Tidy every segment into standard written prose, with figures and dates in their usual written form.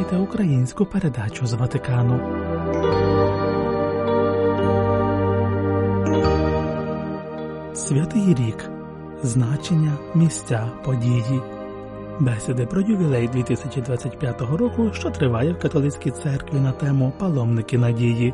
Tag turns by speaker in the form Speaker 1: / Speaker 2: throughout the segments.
Speaker 1: слухаєте українську передачу з Ватикану. Святий рік. Значення, місця, події. Бесіди про ювілей 2025 року, що триває в католицькій церкві на тему «Паломники надії».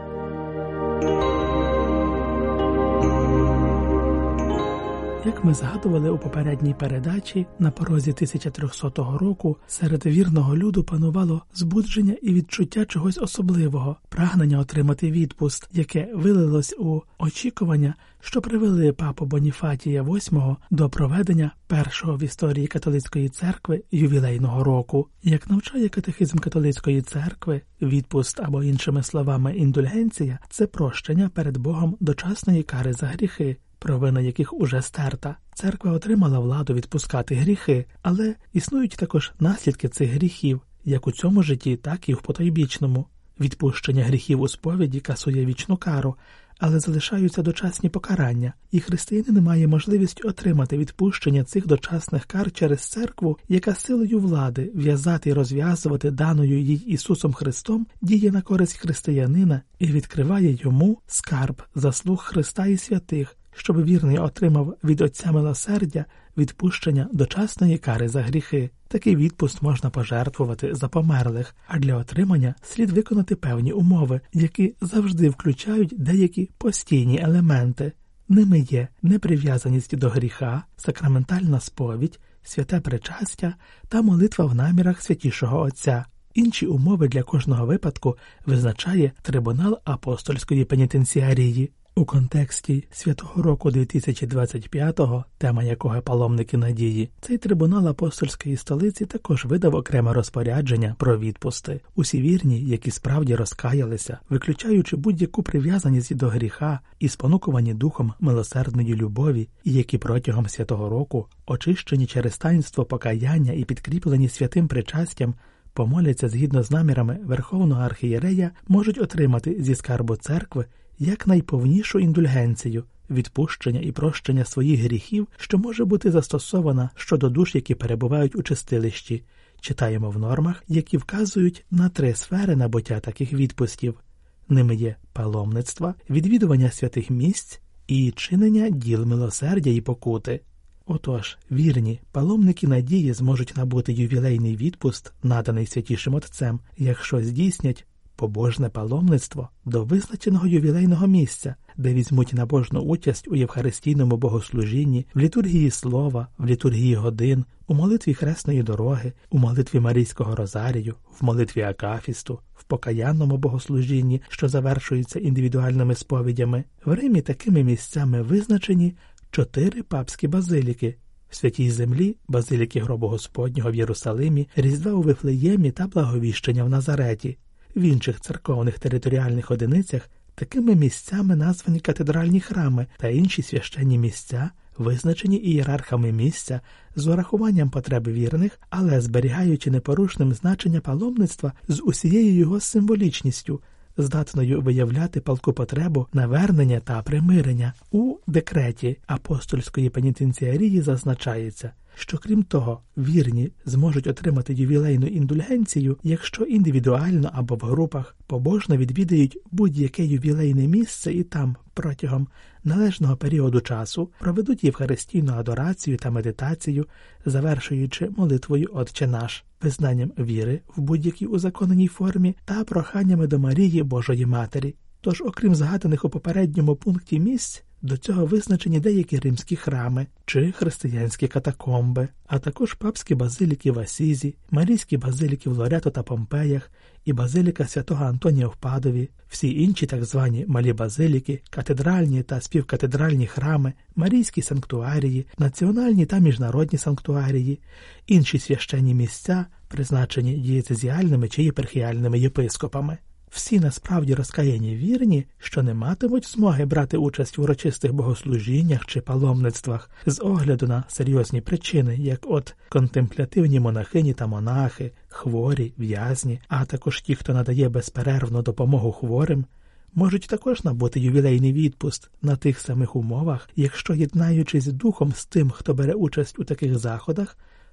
Speaker 1: Як ми згадували у попередній передачі, на порозі 1300 року серед вірного люду панувало збудження і відчуття чогось особливого, прагнення отримати відпуст, яке вилилось у очікування, що привели папу Боніфатія VIII до проведення першого в історії католицької церкви ювілейного року. Як навчає катехизм католицької церкви, відпуст або, іншими словами, індульгенція – це прощення перед Богом дочасної кари за гріхи, провина яких уже стерта. Церква отримала владу відпускати гріхи, але існують також наслідки цих гріхів, як у цьому житті, так і в потойбічному. Відпущення гріхів у сповіді касує вічну кару, але залишаються дочасні покарання, і християнин має можливість отримати відпущення цих дочасних кар через церкву, яка силою влади в'язати і розв'язувати даною їй Ісусом Христом діє на користь християнина і відкриває йому скарб заслуг Христа і святих, щоб вірний отримав від Отця милосердя відпущення дочасної кари за гріхи. Такий відпуст можна пожертвувати за померлих, а для отримання слід виконати певні умови, які завжди включають деякі постійні елементи. Ними є неприв'язаність до гріха, сакраментальна сповідь, святе причастя та молитва в намірах Святішого Отця. Інші умови для кожного випадку визначає трибунал апостольської пенітенціарії. У контексті Святого року 2025-го, тема якого «Паломники надії», цей трибунал апостольської столиці також видав окреме розпорядження про відпусти. Усі вірні, які справді розкаялися, виключаючи будь-яку прив'язаність до гріха і спонукувані духом милосердної любові, і які протягом Святого року, очищені через таїнство покаяння і підкріплені святим причастям, помоляться згідно з намірами Верховного архієрея, можуть отримати зі скарбу церкви як найповнішу індульгенцію, відпущення і прощення своїх гріхів, що може бути застосована щодо душ, які перебувають у чистилищі. Читаємо в нормах, які вказують на 3 сфери набуття таких відпустів. Ними є паломництво, відвідування святих місць і чинення діл милосердя і покути. Отож, вірні, паломники надії зможуть набути ювілейний відпуст, наданий Святішим Отцем, якщо здійснять побожне паломництво до визначеного ювілейного місця, де візьмуть набожну участь у євхаристійному богослужінні, в літургії слова, в літургії годин, у молитві хресної дороги, у молитві Марійського розарію, в молитві акафісту, в покаянному богослужінні, що завершується індивідуальними сповідями. В Римі такими місцями визначені 4 папські базиліки – в Святій Землі, базиліки Гробу Господнього в Єрусалимі, Різдва у Вифлеємі та Благовіщення в Назареті. В інших церковних територіальних одиницях такими місцями названі катедральні храми та інші священні місця, визначені ієрархами місця з урахуванням потреб вірних, але зберігаючи непорушним значення паломництва з усією його символічністю, здатною виявляти палку потребу навернення та примирення. У декреті апостольської пенітенціарії зазначається, що крім того, вірні зможуть отримати ювілейну індульгенцію, якщо індивідуально або в групах побожно відвідають будь-яке ювілейне місце і там протягом належного періоду часу проведуть євхаристійну адорацію та медитацію, завершуючи молитвою «Отче наш», визнанням віри в будь-якій узаконеній формі та проханнями до Марії Божої Матері. Тож, окрім згаданих у попередньому пункті місць, до цього визначені деякі римські храми чи християнські катакомби, а також папські базиліки в Асізі, марійські базиліки в Лорето та Помпеях і базиліка святого Антонія в Падові, всі інші так звані малі базиліки, катедральні та співкатедральні храми, марійські санктуарії, національні та міжнародні санктуарії, інші священні місця, призначені дієцезіальними чи єпархіальними єпископами. Всі насправді розкаяні вірні, що не матимуть змоги брати участь в урочистих богослужіннях чи паломництвах з огляду на серйозні причини, як от контемплятивні монахині та монахи, хворі, в'язні, а також ті, хто надає безперервну допомогу хворим, можуть також набути ювілейний відпуст на тих самих умовах, якщо, єднаючись духом з тим, хто бере участь у таких заходах,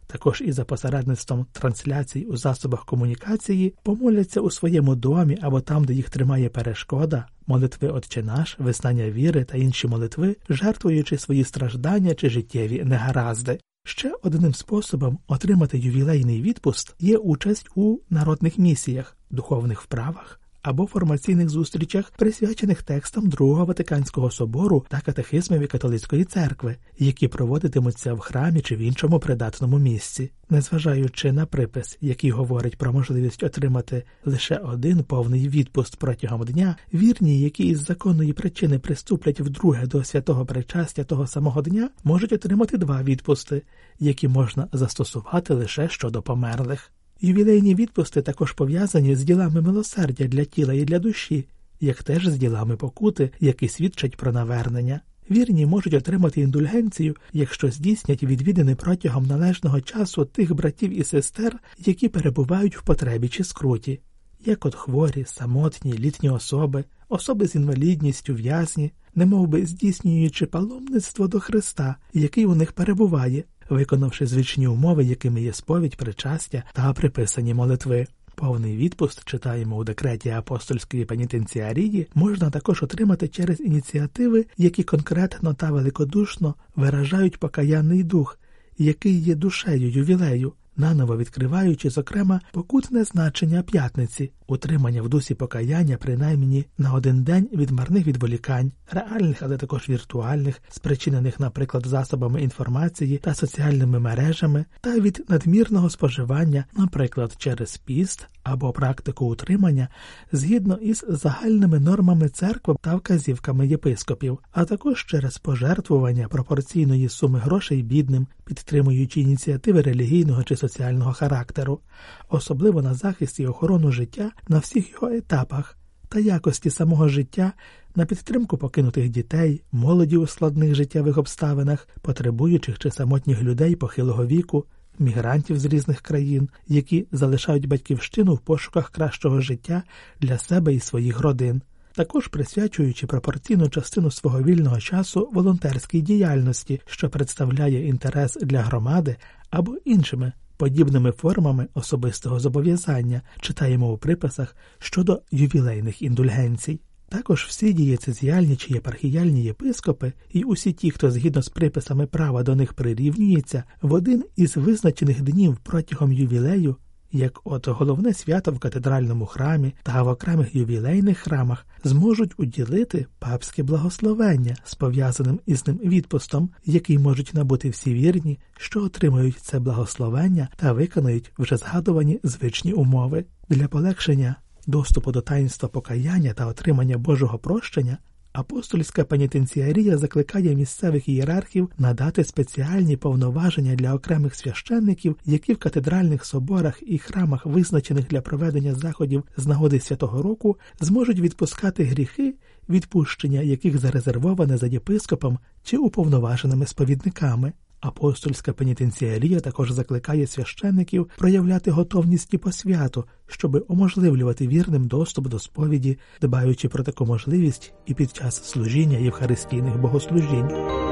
Speaker 1: також і за посередництвом трансляцій у засобах комунікації, помоляться у своєму домі або там, де їх тримає перешкода, молитви «Отче наш», визнання віри та інші молитви, жертвуючи свої страждання чи життєві негаразди. Ще одним способом отримати ювілейний відпуст є участь у народних місіях, духовних вправах або формаційних зустрічах, присвячених текстам Другого Ватиканського собору та катехизмові католицької церкви, які проводитимуться в храмі чи в іншому придатному місці. Незважаючи на припис, який говорить про можливість отримати лише один повний відпуст протягом дня, вірні, які із законної причини приступлять вдруге до святого причастя того самого дня, можуть отримати 2 відпусти, які можна застосувати лише щодо померлих. Ювілейні відпусти також пов'язані з ділами милосердя для тіла і для душі, як теж з ділами покути, які свідчать про навернення. Вірні можуть отримати індульгенцію, якщо здійснять відвідини протягом належного часу тих братів і сестер, які перебувають в потребі чи скруті, як от хворі, самотні, літні особи, особи з інвалідністю, в'язні, немовби здійснюючи паломництво до Христа, який у них перебуває, виконавши звичні умови, якими є сповідь, причастя та приписані молитви. Повний відпуст, читаємо у декреті апостольської пенітенціарії, можна також отримати через ініціативи, які конкретно та великодушно виражають покаянний дух, який є душею ювілею, наново відкриваючи, зокрема, покутне значення п'ятниці, утримання в дусі покаяння принаймні на 1 день від марних відволікань, реальних, але також віртуальних, спричинених, наприклад, засобами інформації та соціальними мережами, та від надмірного споживання, наприклад, через піст або практику утримання, згідно із загальними нормами церкви та вказівками єпископів, а також через пожертвування пропорційної суми грошей бідним, підтримуючи ініціативи релігійного чи соціального характеру, особливо на захист і охорону життя на всіх його етапах та якості самого життя, на підтримку покинутих дітей, молоді у складних життєвих обставинах, потребуючих чи самотніх людей похилого віку, мігрантів з різних країн, які залишають батьківщину в пошуках кращого життя для себе і своїх родин, також присвячуючи пропорційну частину свого вільного часу волонтерській діяльності, що представляє інтерес для громади, або іншими подібними формами особистого зобов'язання, читаємо у приписах щодо ювілейних індульгенцій. Також всі дієцезіальні чи єпархіяльні єпископи і усі ті, хто згідно з приписами права до них прирівнюється, в один із визначених днів протягом ювілею, як от головне свято в катедральному храмі та в окремих ювілейних храмах, зможуть уділити папське благословення з пов'язаним із ним відпустом, який можуть набути всі вірні, що отримають це благословення та виконають вже згадувані звичні умови. Для полегшення доступу до таїнства покаяння та отримання Божого прощення апостольська пенітенціарія закликає місцевих ієрархів надати спеціальні повноваження для окремих священників, які в катедральних соборах і храмах, визначених для проведення заходів з нагоди Святого Року, зможуть відпускати гріхи, відпущення яких зарезервоване за єпископом чи уповноваженими сповідниками. Апостольська пенітенціарія також закликає священників проявляти готовність і посвяту, щоб уможливлювати вірним доступ до сповіді, дбаючи про таку можливість і під час служіння євхаристійних богослужінь.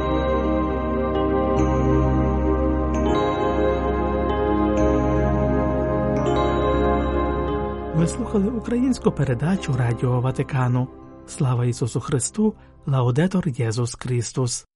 Speaker 1: Ви слухали українську передачу Радіо Ватикану. Слава Ісусу Христу! Лаудетор Єсус Христос!